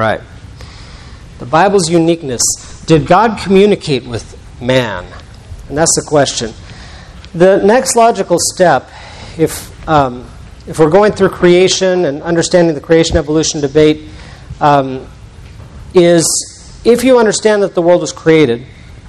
right. The Bible's uniqueness. Did God communicate with man? And that's the question. The next logical step, if we're going through creation and understanding the creation-evolution debate, is if you understand that the world was created,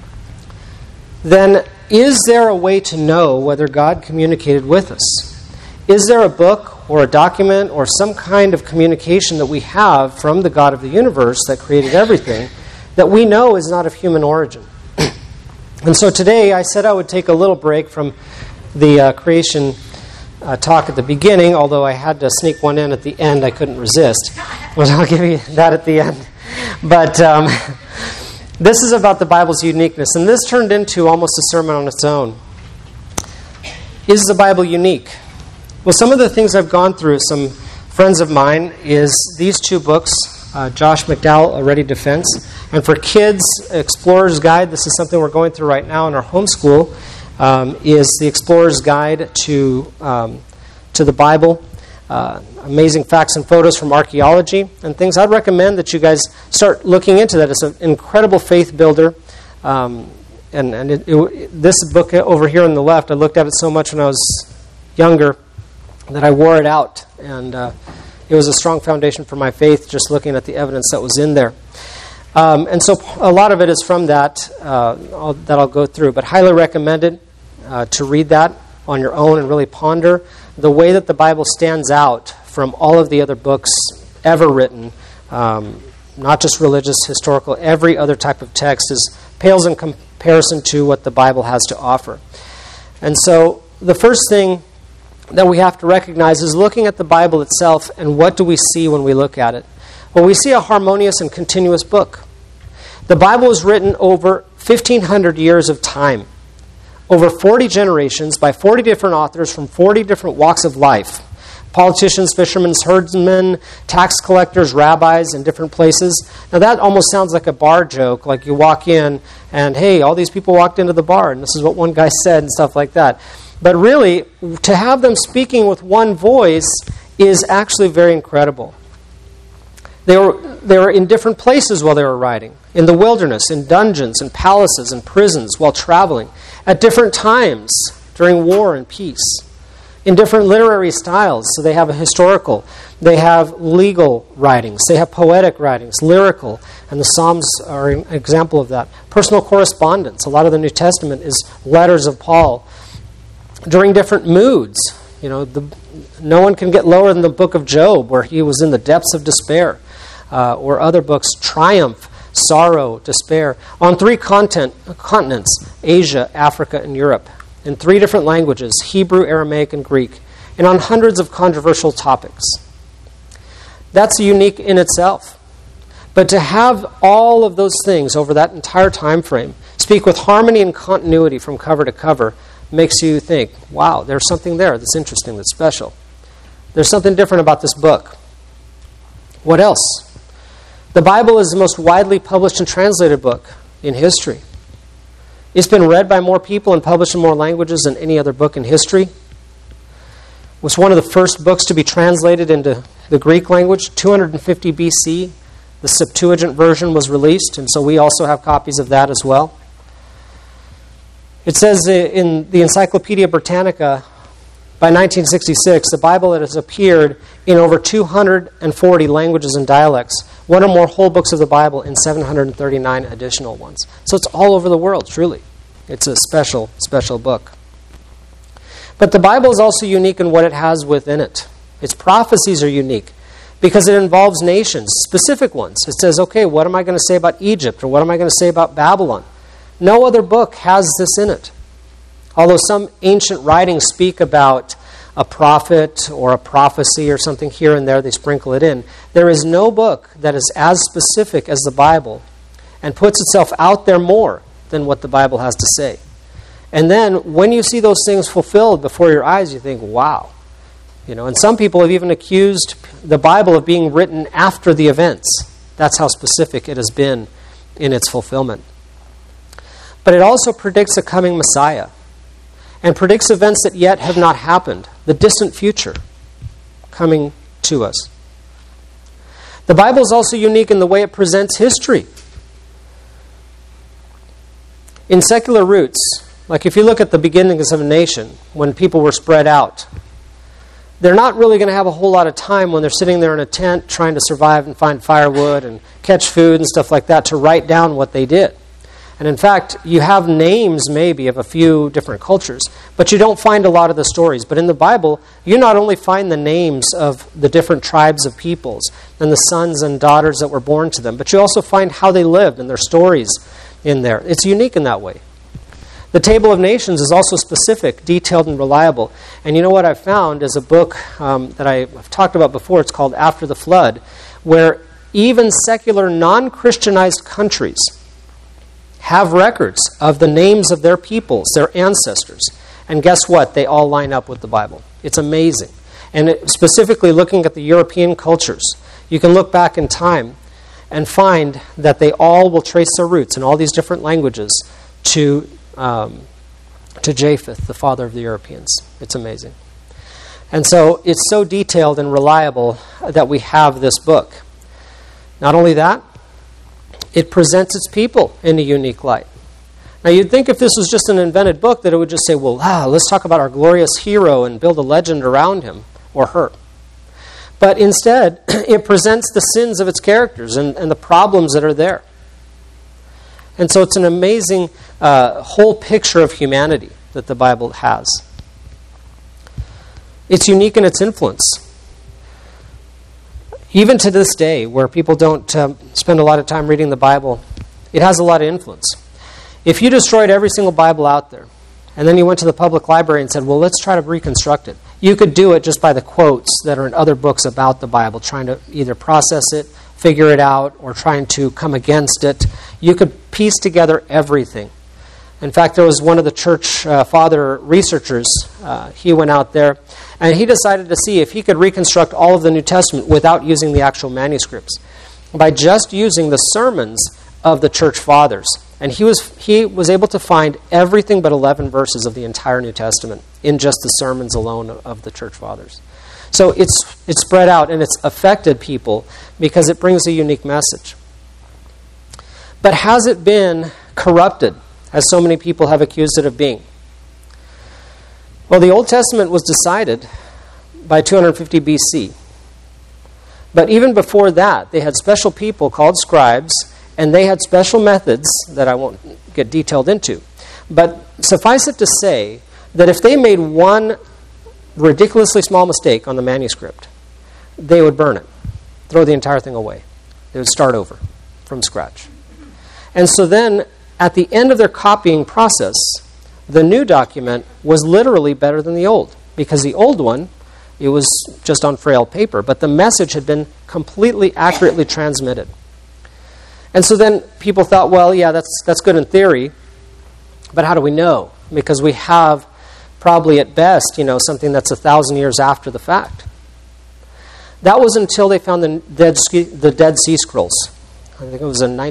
then is there a way to know whether God communicated with us? Is there a book or a document or some kind of communication that we have from the God of the universe that created everything that we know is not of human origin? And so today I said I would take a little break from the creation talk at the beginning, although I had to sneak one in at the end. I couldn't resist. But I'll give you that at the end. But this is about the Bible's uniqueness, and this turned into almost a sermon on its own. Is the Bible unique? Well, some of the things I've gone through, some friends of mine, is these two books, Josh McDowell, A Ready Defense, and for kids, Explorer's Guide. This is something we're going through right now in our homeschool, is the Explorer's Guide to the Bible. Amazing facts and photos from archaeology and things. I'd recommend that you guys start looking into that. It's an incredible faith builder. This book over here on the left, I looked at it so much when I was younger that I wore it out. And it was a strong foundation for my faith, just looking at the evidence that was in there. And so a lot of it is from that I'll go through. But highly recommended to read that on your own and really ponder the way that the Bible stands out from all of the other books ever written, not just religious, historical, every other type of text pales in comparison to what the Bible has to offer. And so the first thing that we have to recognize is looking at the Bible itself, and what do we see when we look at it? Well, we see a harmonious and continuous book. The Bible was written over 1,500 years of time, over 40 generations by 40 different authors from 40 different walks of life. Politicians, fishermen, herdsmen, tax collectors, rabbis in different places. Now that almost sounds like a bar joke, like you walk in and, hey, all these people walked into the bar and this is what one guy said and stuff like that. But really, to have them speaking with one voice is actually very incredible. They were in different places while they were writing. In the wilderness, in dungeons, in palaces, in prisons, while traveling. At different times, during war and peace. In different literary styles. So they have a historical, they have legal writings, they have poetic writings, lyrical, and the Psalms are an example of that. Personal correspondence. A lot of the New Testament is letters of Paul. During different moods. You know, no one can get lower than the book of Job, where he was in the depths of despair. Or other books, triumph, sorrow, despair, on 3 continents, Asia, Africa, and Europe, in 3 different languages, Hebrew, Aramaic, and Greek, and on hundreds of controversial topics. That's unique in itself. But to have all of those things over that entire time frame speak with harmony and continuity from cover to cover makes you think, wow, there's something there that's interesting, that's special. There's something different about this book. What else? The Bible is the most widely published and translated book in history. It's been read by more people and published in more languages than any other book in history. It was one of the first books to be translated into the Greek language. 250 BC, the Septuagint version was released, and so we also have copies of that as well. It says in the Encyclopedia Britannica, by 1966, the Bible has appeared in over 240 languages and dialects, one or more whole books of the Bible in 739 additional ones. So it's all over the world, truly. It's a special, special book. But the Bible is also unique in what it has within it. Its prophecies are unique because it involves nations, specific ones. It says, okay, what am I going to say about Egypt, or what am I going to say about Babylon? No other book has this in it. Although some ancient writings speak about a prophet or a prophecy or something here and there, they sprinkle it in. There is no book that is as specific as the Bible and puts itself out there more than what the Bible has to say. And then when you see those things fulfilled before your eyes, you think, wow. You know, and some people have even accused the Bible of being written after the events. That's how specific it has been in its fulfillment. But it also predicts a coming Messiah and predicts events that yet have not happened, the distant future coming to us. The Bible is also unique in the way it presents history. In secular roots, like if you look at the beginnings of a nation, when people were spread out, they're not really going to have a whole lot of time when they're sitting there in a tent trying to survive and find firewood and catch food and stuff like that to write down what they did. And in fact, you have names maybe of a few different cultures, but you don't find a lot of the stories. But in the Bible, you not only find the names of the different tribes of peoples and the sons and daughters that were born to them, but you also find how they lived and their stories in there. It's unique in that way. The Table of Nations is also specific, detailed, and reliable. And you know what I've found is a book that I've talked about before. It's called After the Flood, where even secular, non-Christianized countries have records of the names of their peoples, their ancestors. And guess what? They all line up with the Bible. It's amazing. And specifically looking at the European cultures, you can look back in time and find that they all will trace their roots in all these different languages to Japheth, the father of the Europeans. It's amazing. And so it's so detailed and reliable that we have this book. Not only that, it presents its people in a unique light. Now you'd think if this was just an invented book that it would just say, well, let's talk about our glorious hero and build a legend around him or her. But instead, it presents the sins of its characters and the problems that are there. And so it's an amazing whole picture of humanity that the Bible has. It's unique in its influence. Even to this day, where people don't spend a lot of time reading the Bible, it has a lot of influence. If you destroyed every single Bible out there, and then you went to the public library and said, well, let's try to reconstruct it, you could do it just by the quotes that are in other books about the Bible, trying to either process it, figure it out, or trying to come against it. You could piece together everything. In fact, there was one of the church father researchers. He went out there, and he decided to see if he could reconstruct all of the New Testament without using the actual manuscripts, by just using the sermons of the church fathers. And he was able to find everything but 11 verses of the entire New Testament in just the sermons alone of the church fathers. So it's spread out, and it's affected people because it brings a unique message. But has it been corrupted, as so many people have accused it of being? Well, the Old Testament was decided by 250 BC. But even before that, they had special people called scribes, and they had special methods that I won't get detailed into. But suffice it to say that if they made one ridiculously small mistake on the manuscript, they would burn it, throw the entire thing away. They would start over from scratch. And so then, at the end of their copying process, the new document was literally better than the old, because the old one, it was just on frail paper, but the message had been completely accurately transmitted. And so then people thought, well, yeah, that's good in theory, but how do we know? Because we have probably at best, something that's 1,000 years after the fact. That was until they found the Dead Sea Scrolls. I think it was in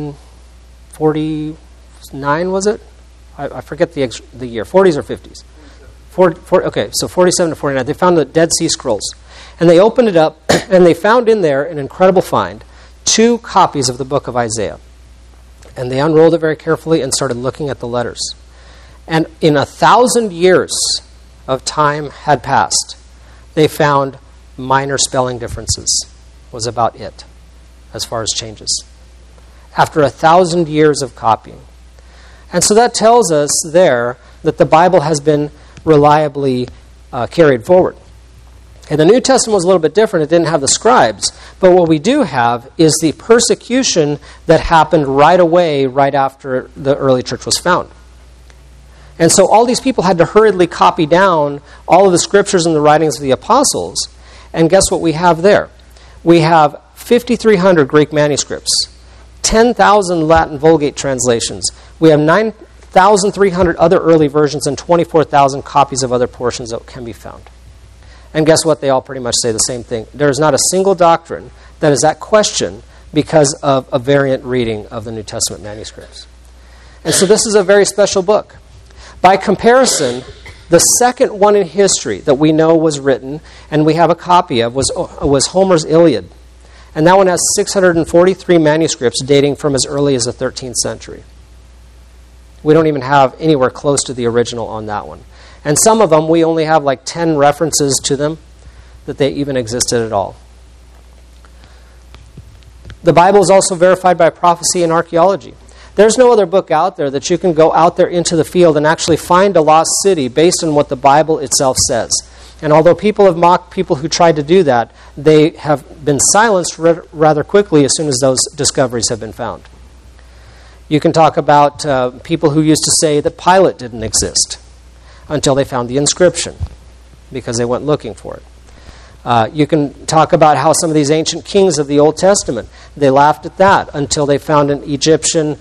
1949, was it? I forget the year, 40s or 50s. Okay, so 47 to 49. They found the Dead Sea Scrolls. And they opened it up, and they found in there an incredible find, 2 copies of the book of Isaiah. And they unrolled it very carefully and started looking at the letters. And in 1,000 years of time had passed, they found minor spelling differences was about it as far as changes. After 1,000 years of copying. And so that tells us there that the Bible has been reliably carried forward. And the New Testament was a little bit different. It didn't have the scribes. But what we do have is the persecution that happened right away, right after the early church was found. And so all these people had to hurriedly copy down all of the scriptures and the writings of the apostles. And guess what we have there? We have 5,300 Greek manuscripts, 10,000 Latin Vulgate translations. We have 9,300 other early versions and 24,000 copies of other portions that can be found. And guess what? They all pretty much say the same thing. There is not a single doctrine that is at question because of a variant reading of the New Testament manuscripts. And so this is a very special book. By comparison, the second one in history that we know was written, and we have a copy of, was Homer's Iliad. And that one has 643 manuscripts dating from as early as the 13th century. We don't even have anywhere close to the original on that one. And some of them, we only have like 10 references to them that they even existed at all. The Bible is also verified by prophecy and archaeology. There's no other book out there that you can go out there into the field and actually find a lost city based on what the Bible itself says. And although people have mocked people who tried to do that, they have been silenced rather quickly as soon as those discoveries have been found. You can talk about people who used to say that Pilate didn't exist until they found the inscription because they went looking for it. You can talk about how some of these ancient kings of the Old Testament, they laughed at that until they found an Egyptian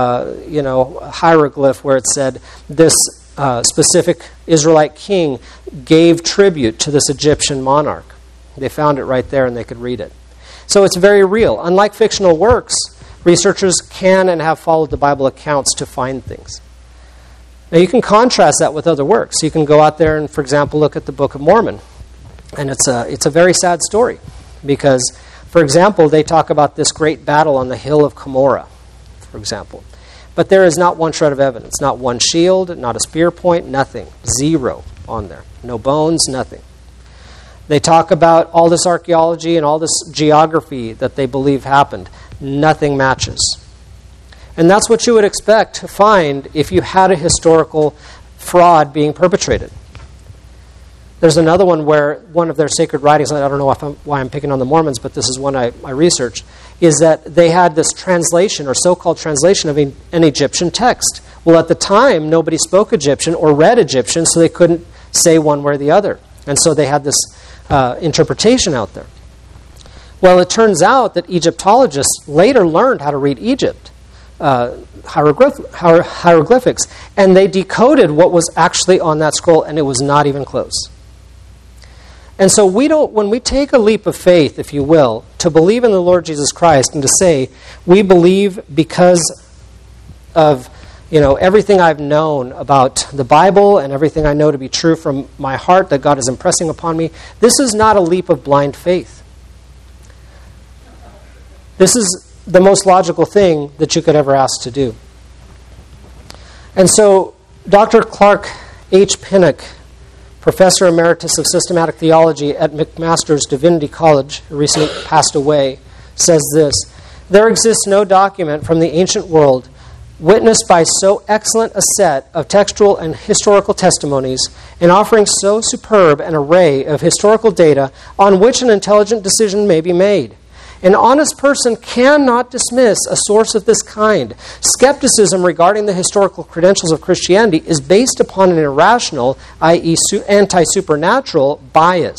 hieroglyph where it said this specific Israelite king gave tribute to this Egyptian monarch. They found it right there and they could read it. So it's very real. Unlike fictional works, researchers can and have followed the Bible accounts to find things. Now you can contrast that with other works. You can go out there and, for example, look at the Book of Mormon. And it's a very sad story because, for example, they talk about this great battle on the hill of Cumorah, for example. But there is not one shred of evidence, not one shield, not a spear point, nothing. Zero on there. No bones, nothing. They talk about all this archaeology and all this geography that they believe happened. Nothing matches. And that's what you would expect to find if you had a historical fraud being perpetrated. There's another one where one of their sacred writings, I don't know why I'm picking on the Mormons, but this is one I researched, is that they had this translation or so-called translation of an Egyptian text. Well, at the time, nobody spoke Egyptian or read Egyptian, so they couldn't say one way or the other. And so they had this interpretation out there. Well, it turns out that Egyptologists later learned how to read Egypt, hieroglyphics, and they decoded what was actually on that scroll, and it was not even close. And so when we take a leap of faith, if you will, to believe in the Lord Jesus Christ and to say, we believe because of everything I've known about the Bible and everything I know to be true from my heart that God is impressing upon me, this is not a leap of blind faith. This is the most logical thing that you could ever ask to do. And so Dr. Clark H. Pinnock, Professor Emeritus of Systematic Theology at McMaster's Divinity College, who recently passed away, says this: there exists no document from the ancient world witnessed by so excellent a set of textual and historical testimonies and offering so superb an array of historical data on which an intelligent decision may be made. An honest person cannot dismiss a source of this kind. Skepticism regarding the historical credentials of Christianity is based upon an irrational, i.e. anti-supernatural, bias.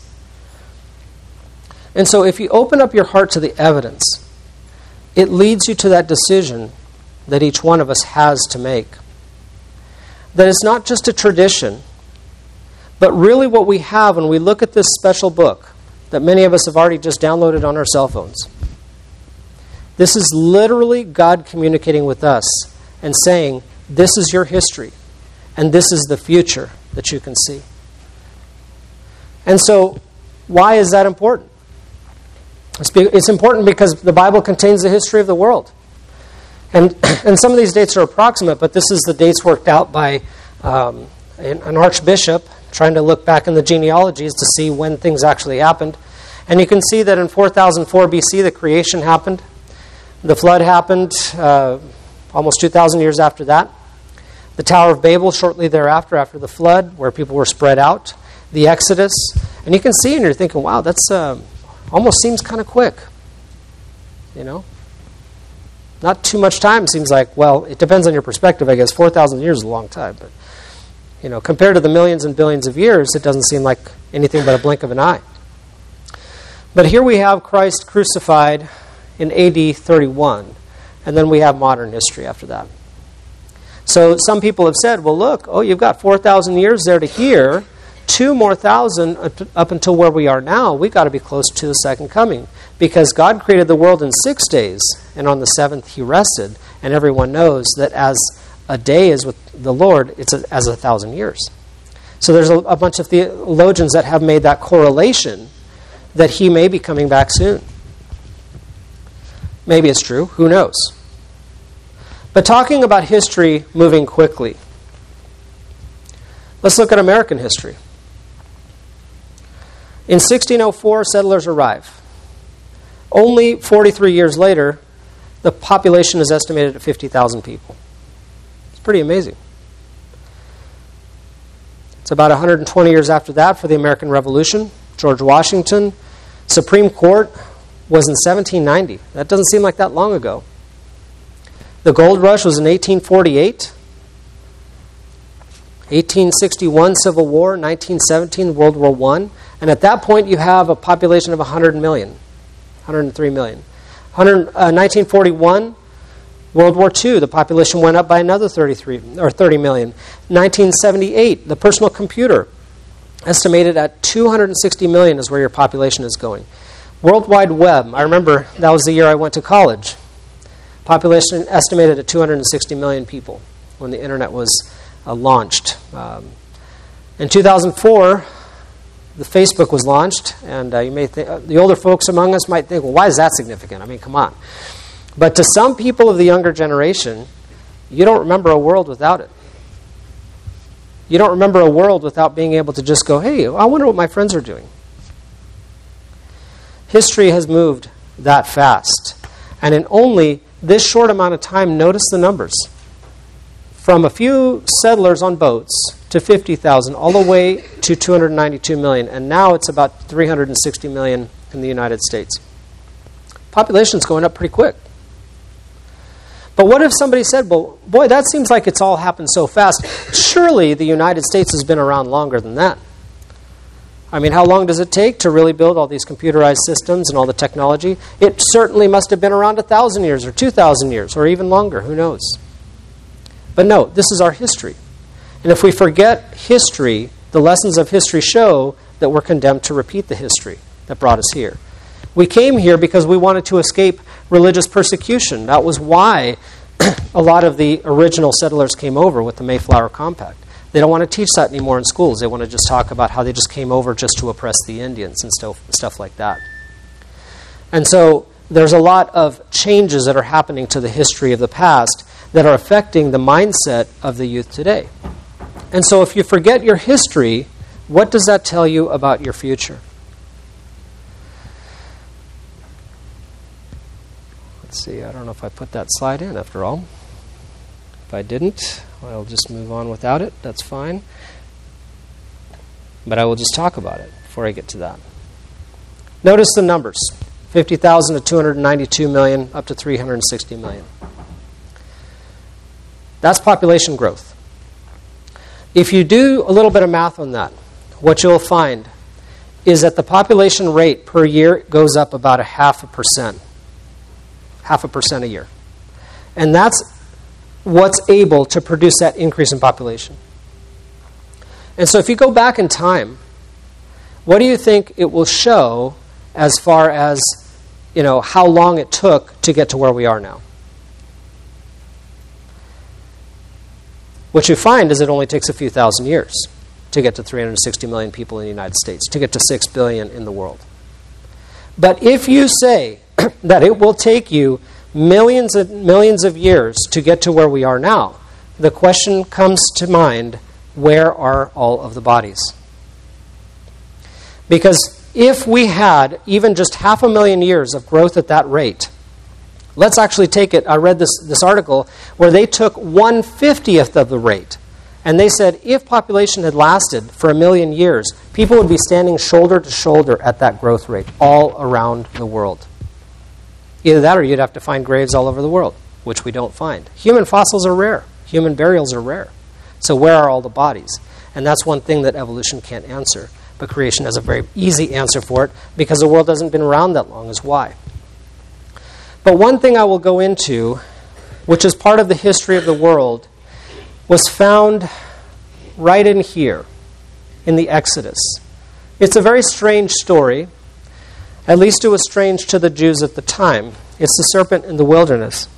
And so if you open up your heart to the evidence, it leads you to that decision that each one of us has to make. That it's not just a tradition, but really what we have when we look at this special book that many of us have already just downloaded on our cell phones. This is literally God communicating with us and saying, this is your history, and this is the future that you can see. And so, why is that important? It's important because the Bible contains the history of the world. And some of these dates are approximate, but this is the dates worked out by an archbishop trying to look back in the genealogies to see when things actually happened. And you can see that in 4004 BC, the creation happened. The flood happened almost 2,000 years after that. The Tower of Babel shortly thereafter, after the flood, where people were spread out. The Exodus. And you can see and you're thinking, wow, that's almost seems kind of quick. Not too much time seems like, well, it depends on your perspective, I guess. 4,000 years is a long time, but compared to the millions and billions of years, it doesn't seem like anything but a blink of an eye. But here we have Christ crucified in AD 31, and then we have modern history after that. So some people have said, well, look, you've got 4,000 years there to here, 2 more thousand up until where we are now. We've got to be close to the second coming, because God created the world in 6 days, and on the seventh he rested, and everyone knows that as a day is with the Lord, it's as 1,000 years. So there's a bunch of theologians that have made that correlation that he may be coming back soon. Maybe it's true. Who knows? But talking about history moving quickly, let's look at American history. In 1604, settlers arrive. Only 43 years later, the population is estimated at 50,000 people. It's pretty amazing. It's about 120 years after that for the American Revolution. George Washington. Supreme Court was in 1790. That doesn't seem like that long ago. The gold rush was in 1848. 1861, Civil War. 1917, World War I. And at that point, you have a population of 100 million, 103 million. 1941, World War II, the population went up by another 30 million. 1978, the personal computer, estimated at 260 million is where your population is going. World Wide Web, I remember that was the year I went to college. Population estimated at 260 million people when the internet was launched. In 2004, the Facebook was launched, and you may think, the older folks among us might think, well, why is that significant? I mean, come on. But to some people of the younger generation, you don't remember a world without it. You don't remember a world without being able to just go, hey, I wonder what my friends are doing. History has moved that fast. And in only this short amount of time, notice the numbers. From a few settlers on boats to 50,000, all the way to 292 million. And now it's about 360 million in the United States. Population's going up pretty quick. But what if somebody said, well, boy, that seems like it's all happened so fast. Surely the United States has been around longer than that. I mean, how long does it take to really build all these computerized systems and all the technology? It certainly must have been around 1,000 years or 2,000 years or even longer. Who knows? But no, this is our history. And if we forget history, the lessons of history show that we're condemned to repeat the history that brought us here. We came here because we wanted to escape religious persecution. That was why a lot of the original settlers came over with the Mayflower Compact. They don't want to teach that anymore in schools. They want to just talk about how they just came over just to oppress the Indians and stuff like that. And so there's a lot of changes that are happening to the history of the past that are affecting the mindset of the youth today. And so if you forget your history, what does that tell you about your future? Let's see, I don't know if I put that slide in after all. If I didn't, I'll just move on without it. That's fine. But I will just talk about it before I get to that. Notice the numbers. 50,000 to 292 million, up to 360 million. That's population growth. If you do a little bit of math on that, what you'll find is that the population rate per year goes up about 0.5%. 0.5% a year. And that's what's able to produce that increase in population. And so if you go back in time, what do you think it will show as far as, how long it took to get to where we are now? What you find is it only takes a few thousand years to get to 360 million people in the United States, to get to 6 billion in the world. But if you say that it will take you millions and millions of years to get to where we are now, the question comes to mind, where are all of the bodies? Because if we had even just 500,000 years of growth at that rate, let's actually take it, I read this article where they took 1/50th of the rate. And they said if population had lasted for 1 million years, people would be standing shoulder to shoulder at that growth rate all around the world. Either that or you'd have to find graves all over the world, which we don't find. Human fossils are rare. Human burials are rare. So where are all the bodies? And that's one thing that evolution can't answer. But creation has a very easy answer for it because the world hasn't been around that long is why. But one thing I will go into, which is part of the history of the world, was found right in here, in the Exodus. It's a very strange story. At least it was strange to the Jews at the time. It's the serpent in the wilderness.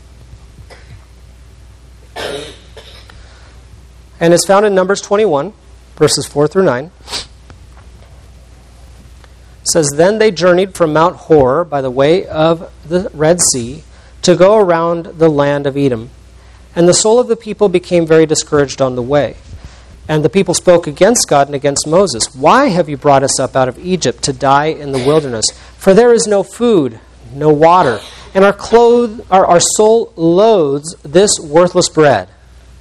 And it's found in Numbers 21, verses 4 through 9. It says, Then they journeyed from Mount Hor by the way of the Red Sea to go around the land of Edom. And the soul of the people became very discouraged on the way. And the people spoke against God and against Moses. Why have you brought us up out of Egypt to die in the wilderness? For there is no food, no water, and our soul loathes this worthless bread.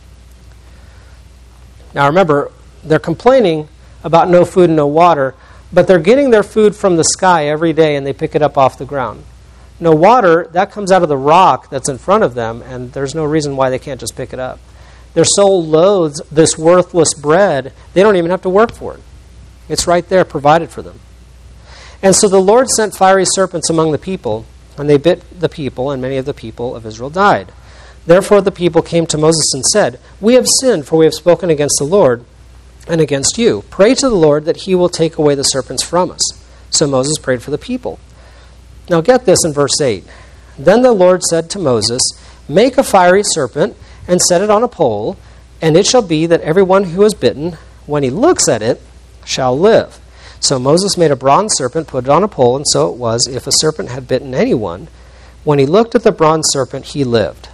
Now remember, they're complaining about no food and no water, but they're getting their food from the sky every day and they pick it up off the ground. No water, that comes out of the rock that's in front of them, and there's no reason why they can't just pick it up. Their soul loathes this worthless bread. They don't even have to work for it. It's right there, provided for them. And so the Lord sent fiery serpents among the people, and they bit the people, and many of the people of Israel died. Therefore the people came to Moses and said, "We have sinned, for we have spoken against the Lord and against you. Pray to the Lord that he will take away the serpents from us." So Moses prayed for the people. Now get this in verse 8. Then the Lord said to Moses, "Make a fiery serpent and set it on a pole, and it shall be that everyone who is bitten, when he looks at it, shall live." So Moses made a bronze serpent, put it on a pole, and so it was, if a serpent had bitten anyone, when he looked at the bronze serpent, he lived.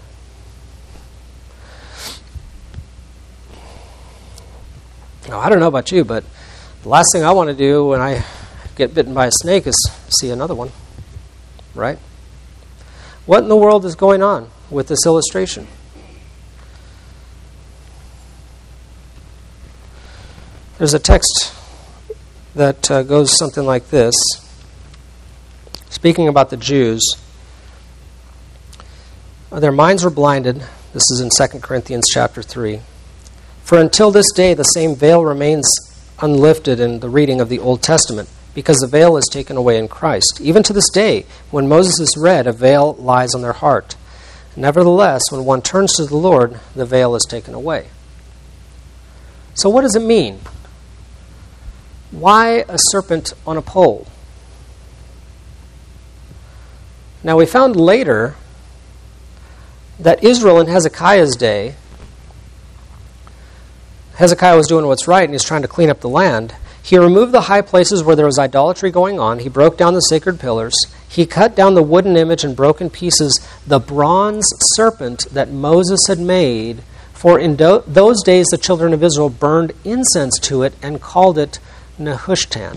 Now, I don't know about you, but the last thing I want to do when I get bitten by a snake is see another one. Right? What in the world is going on with this illustration? There's a text that goes something like this. Speaking about the Jews, their minds were blinded. This is in 2 Corinthians chapter 3. For until this day, the same veil remains unlifted in the reading of the Old Testament, because the veil is taken away in Christ. Even to this day, when Moses is read, a veil lies on their heart. Nevertheless, when one turns to the Lord, the veil is taken away. So what does it mean? Why a serpent on a pole? Now we found later that Israel in Hezekiah's day, Hezekiah was doing what's right and he's trying to clean up the land. He removed the high places where there was idolatry going on. He broke down the sacred pillars. He cut down the wooden image and broke in pieces the bronze serpent that Moses had made. For in those days the children of Israel burned incense to it and called it Nehushtan.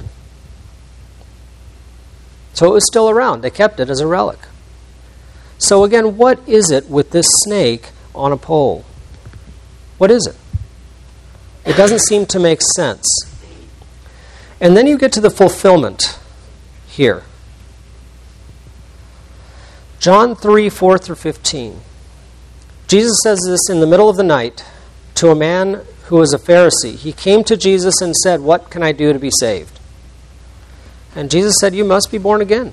So it was still around. They kept it as a relic. So again, what is it with this snake on a pole? What is it? It doesn't seem to make sense. And then you get to the fulfillment here. John 3, 4 through 15. Jesus says this in the middle of the night to a man who was a Pharisee. He came to Jesus and said, "What can I do to be saved?" And Jesus said, "You must be born again."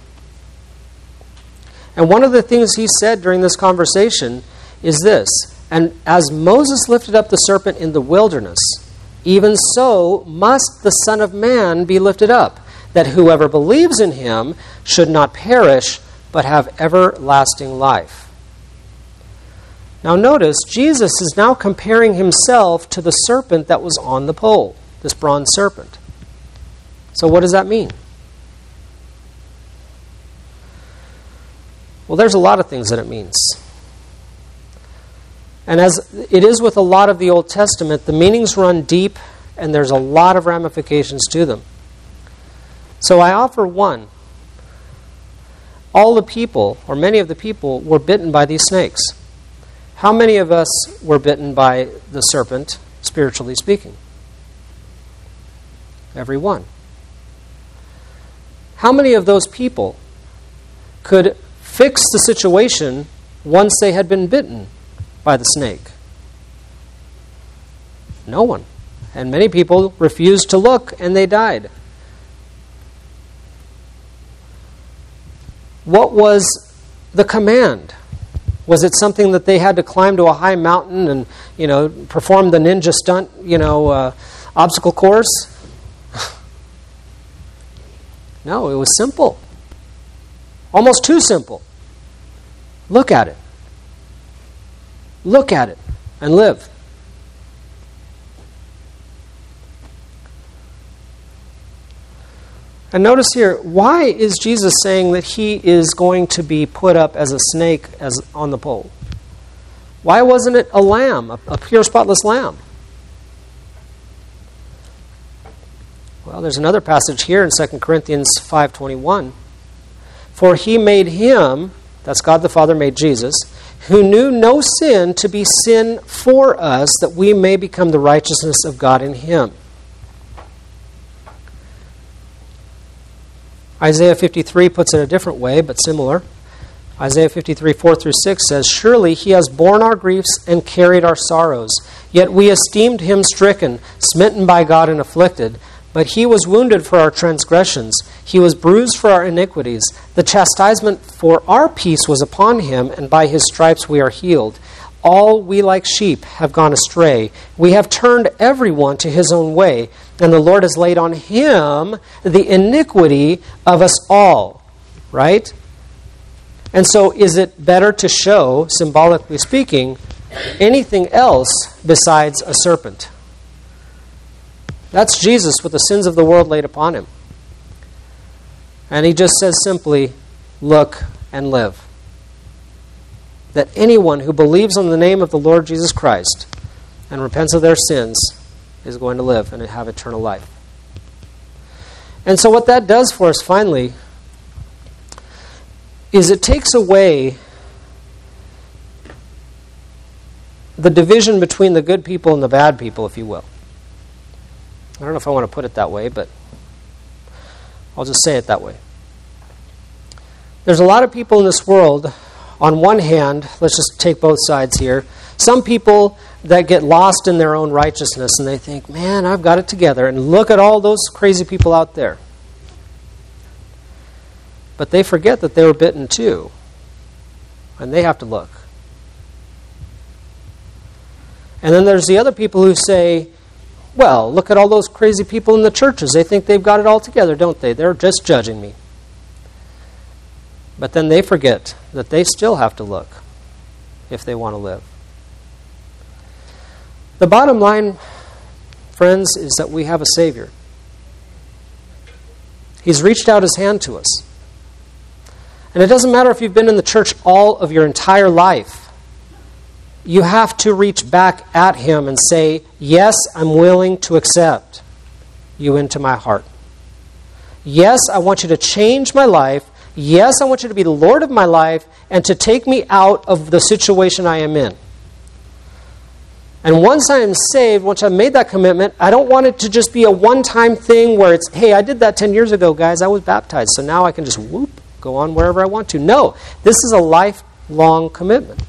And one of the things he said during this conversation is this: "And as Moses lifted up the serpent in the wilderness, even so must the Son of Man be lifted up, that whoever believes in him should not perish, but have everlasting life." Now notice, Jesus is now comparing himself to the serpent that was on the pole, this bronze serpent. So what does that mean? Well, there's a lot of things that it means. And as it is with a lot of the Old Testament, the meanings run deep and there's a lot of ramifications to them. So I offer one. All the people, or many of the people, were bitten by these snakes. How many of us were bitten by the serpent, spiritually speaking? Every one. How many of those people could fix the situation once they had been bitten by the snake? No one. And many people refused to look and they died. What was the command? Was it something that they had to climb to a high mountain and, perform the ninja stunt, obstacle course? No, it was simple. Almost too simple. Look at it. Look at it and live. And notice here, why is Jesus saying that he is going to be put up as a snake on the pole? Why wasn't it a lamb, a pure spotless lamb? Well, there's another passage here in 2 Corinthians 5:21. For he made him, that's God the Father made Jesus, who knew no sin to be sin for us, that we may become the righteousness of God in him. Isaiah 53 puts it a different way, but similar. Isaiah 53, 4-6 says, Surely he has borne our griefs and carried our sorrows. Yet we esteemed him stricken, smitten by God and afflicted. But he was wounded for our transgressions. He was bruised for our iniquities. The chastisement for our peace was upon him, and by his stripes we are healed. All we like sheep have gone astray. We have turned everyone to his own way, and the Lord has laid on him the iniquity of us all. Right? And so is it better to show, symbolically speaking, anything else besides a serpent? That's Jesus with the sins of the world laid upon him. And he just says simply, look and live. That anyone who believes on the name of the Lord Jesus Christ and repents of their sins is going to live and have eternal life. And so what that does for us finally is it takes away the division between the good people and the bad people, if you will. I don't know if I want to put it that way, but I'll just say it that way. There's a lot of people in this world. On one hand, let's just take both sides here. Some people that get lost in their own righteousness and they think, man, I've got it together. And look at all those crazy people out there. But they forget that they were bitten too. And they have to look. And then there's the other people who say, well, look at all those crazy people in the churches. They think they've got it all together, don't they? They're just judging me. But then they forget that they still have to look if they want to live. The bottom line, friends, is that we have a Savior. He's reached out his hand to us. And it doesn't matter if you've been in the church all of your entire life. You have to reach back at him and say, yes, I'm willing to accept you into my heart. Yes, I want you to change my life. Yes, I want you to be the Lord of my life and to take me out of the situation I am in. And once I am saved, once I've made that commitment, I don't want it to just be a one-time thing where it's, hey, I did that 10 years ago, guys. I was baptized, so now I can just go on wherever I want to. No, this is a lifelong commitment.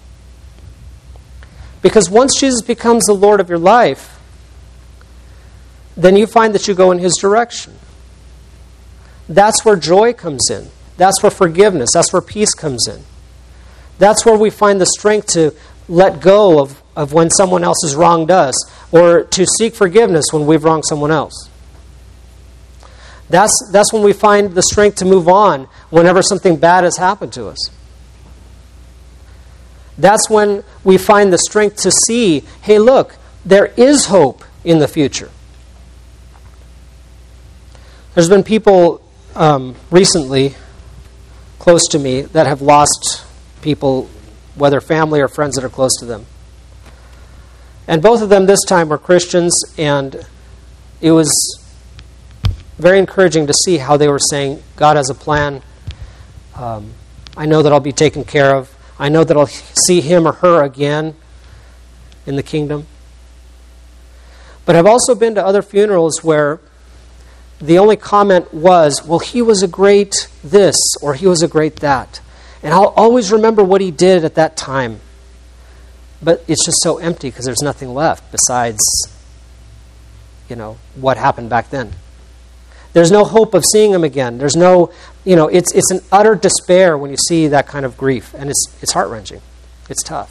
Because once Jesus becomes the Lord of your life, then you find that you go in his direction. That's where joy comes in. That's where forgiveness, that's where peace comes in. That's where we find the strength to let go of when someone else has wronged us, or to seek forgiveness when we've wronged someone else. That's when we find the strength to move on whenever something bad has happened to us. That's when we find the strength to see, hey, look, there is hope in the future. There's been people recently close to me that have lost people, whether family or friends that are close to them. And both of them this time were Christians, and it was very encouraging to see how they were saying, God has a plan. I know that I'll be taken care of. I know that I'll see him or her again in the kingdom. But I've also been to other funerals where the only comment was, well, he was a great this, or he was a great that. And I'll always remember what he did at that time. But it's just so empty because there's nothing left besides, what happened back then. There's no hope of seeing him again. There's no, it's an utter despair when you see that kind of grief. And it's heart-wrenching. It's tough.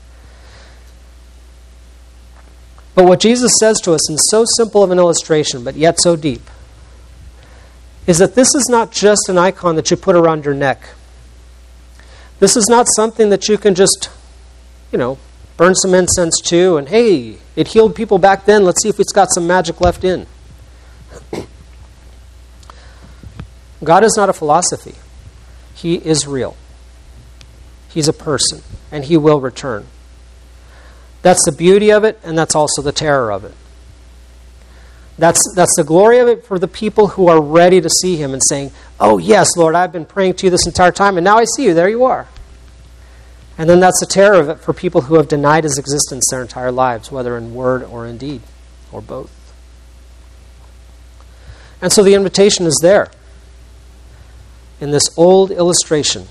But what Jesus says to us in so simple of an illustration, but yet so deep, is that this is not just an icon that you put around your neck. This is not something that you can just, burn some incense to, and hey, it healed people back then. Let's see if it's got some magic left in. God is not a philosophy. He is real. He's a person, and he will return. That's the beauty of it, and that's also the terror of it. That's the glory of it for the people who are ready to see him and saying, oh yes, Lord, I've been praying to you this entire time, and now I see you. There you are. And then that's the terror of it for people who have denied his existence their entire lives, whether in word or in deed, or both. And so the invitation is there in this old illustration.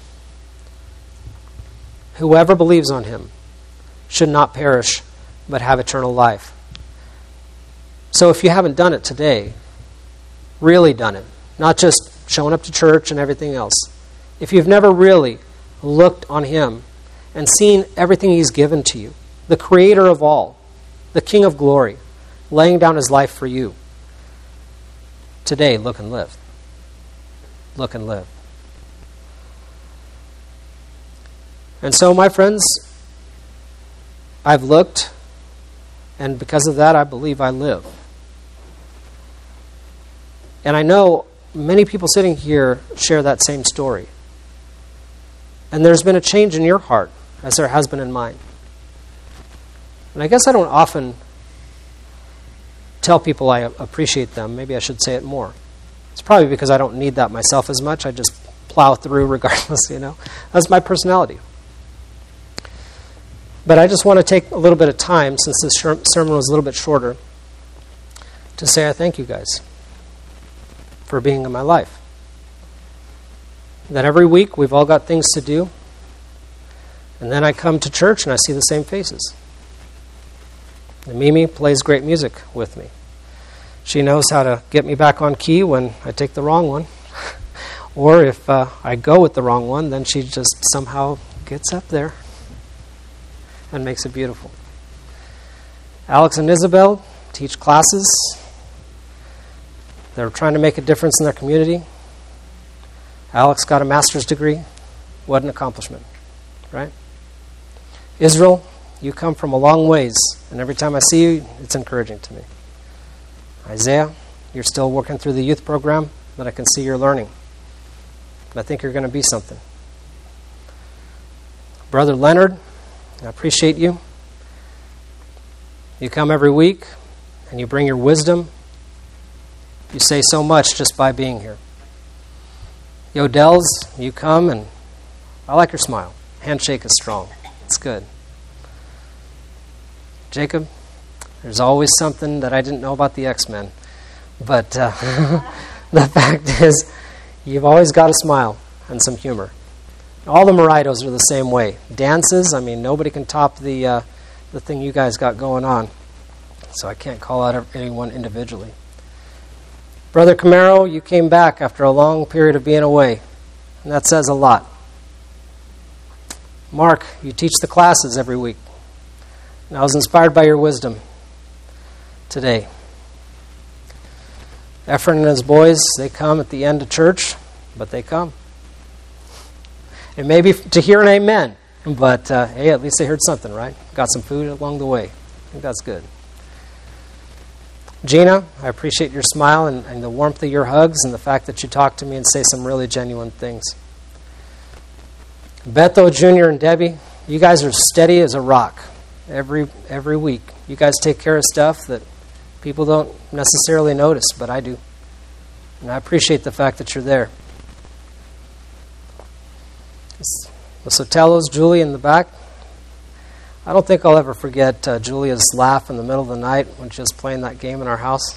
Whoever believes on him should not perish, but have eternal life. So if you haven't done it today, really done it, not just showing up to church and everything else, if you've never really looked on him and seen everything he's given to you, the creator of all, the King of glory, laying down his life for you, today, look and live. Look and live. And so, my friends, I've looked, and because of that, I believe I live. And I know many people sitting here share that same story. And there's been a change in your heart, as there has been in mine. And I guess I don't often tell people I appreciate them. Maybe I should say it more. It's probably because I don't need that myself as much. I just plow through regardless, That's my personality. But I just want to take a little bit of time, since this sermon was a little bit shorter, to say I thank you guys for being in my life. That every week we've all got things to do, and then I come to church and I see the same faces. And Mimi plays great music with me. She knows how to get me back on key when I take the wrong one. Or if I go with the wrong one, then she just somehow gets up there and makes it beautiful. Alex and Isabel teach classes. They're trying to make a difference in their community. Alex got a master's degree. What an accomplishment, right? Israel, you come from a long ways, and every time I see you, it's encouraging to me. Isaiah, you're still working through the youth program, but I can see you're learning. And I think you're going to be something. Brother Leonard, I appreciate you. You come every week, and you bring your wisdom. You say so much just by being here. Yodells, you come, and I like your smile. Handshake is strong. It's good. Jacob, there's always something that I didn't know about the X-Men. But the fact is, you've always got a smile and some humor. All the Moritos are the same way. Dances, nobody can top the thing you guys got going on. So I can't call out anyone individually. Brother Camaro, you came back after a long period of being away, and that says a lot. Mark, you teach the classes every week, and I was inspired by your wisdom today. Efren and his boys, they come at the end of church, but they come. It may be to hear an amen, but hey, at least they heard something, right? Got some food along the way. I think that's good. Gina, I appreciate your smile and the warmth of your hugs and the fact that you talk to me and say some really genuine things. Beto Jr. and Debbie, you guys are steady as a rock every week. You guys take care of stuff that people don't necessarily notice, but I do. And I appreciate the fact that you're there. The Sotelos, Julie in the back. I don't think I'll ever forget Julia's laugh in the middle of the night when she was playing that game in our house.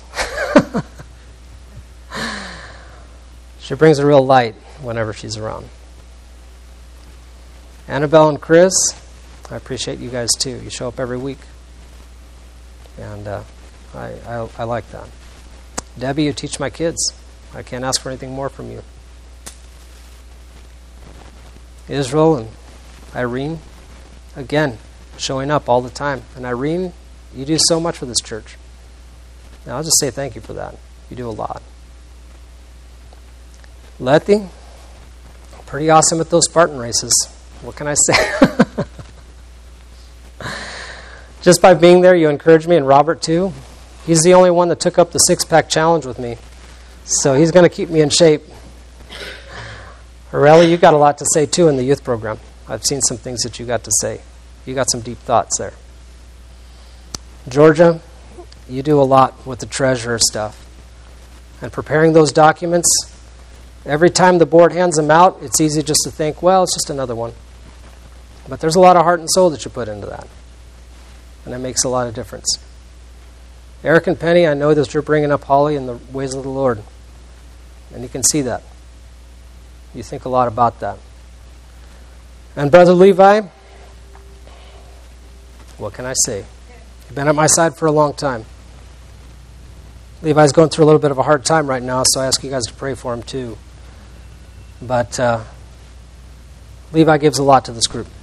She brings a real light whenever she's around. Annabelle and Chris, I appreciate you guys too. You show up every week. And I like that. Debbie, you teach my kids. I can't ask for anything more from you. Israel and Irene, again, showing up all the time. And Irene, you do so much for this church. Now, I'll just say thank you for that. You do a lot. Letty, pretty awesome at those Spartan races. What can I say? Just by being there, you encourage me, and Robert too. He's the only one that took up the 6-pack challenge with me. So he's going to keep me in shape. Aurelia, you got a lot to say too in the youth program. I've seen some things that you got to say. You got some deep thoughts there. Georgia, you do a lot with the treasurer stuff. And preparing those documents, every time the board hands them out, it's easy just to think, well, it's just another one. But there's a lot of heart and soul that you put into that. And it makes a lot of difference. Eric and Penny, I know that you're bringing up Holly in the ways of the Lord. And you can see that. You think a lot about that. And Brother Levi, what can I say? You've been at my side for a long time. Levi's going through a little bit of a hard time right now, so I ask you guys to pray for him too. But Levi gives a lot to this group.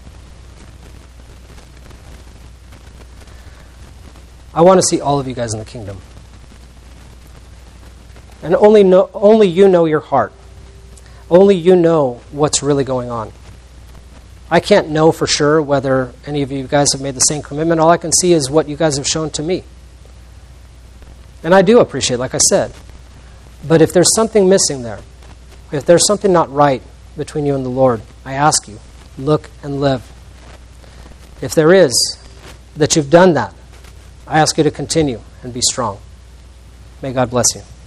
I want to see all of you guys in the kingdom. And only you know your heart. Only you know what's really going on. I can't know for sure whether any of you guys have made the same commitment. All I can see is what you guys have shown to me. And I do appreciate, like I said. But if there's something missing there, if there's something not right between you and the Lord, I ask you, look and live. If there is, that you've done that, I ask you to continue and be strong. May God bless you.